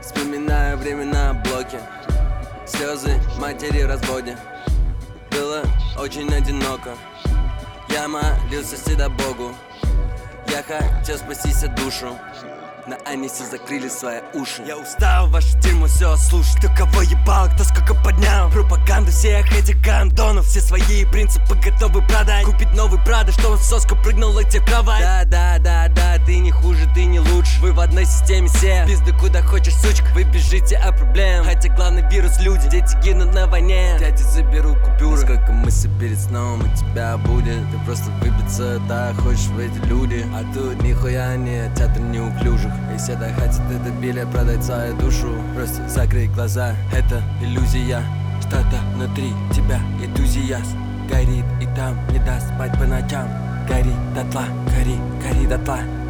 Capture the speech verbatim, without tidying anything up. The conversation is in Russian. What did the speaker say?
Вспоминаю времена блоки, слезы матери в разводе. Было очень одиноко, я молился всегда Богу. Я хотел спастись от душу, но они все закрыли свои уши. Я устал вашу тему все слушать. Кто кого ебал, кто сколько поднял. Пропаганду всех этих гандонов. Все свои принципы готовы продать. Купить новый Прадо, что он в соску прыгнул и тебе в кровать. Да, да, да, да, ты не хуже, ты не лучше. Вы в одной системе все, пизды куда хочешь, сучка. Вы бежите от проблем, хотя главный вирус люди. Дети гинут на войне, дяди заберут купюры. Сколько мыслей перед сном у тебя будет. Ты просто выбиться, да, хочешь в эти люди. А тут нихуя нет, театр неуклюжих. И все так хотят этот билет продать свою душу. Просто закрой глаза, это иллюзия. Что-то внутри тебя, энтузиаст горит и там не даст спать по ночам. Гори дотла, гори, гори дотла.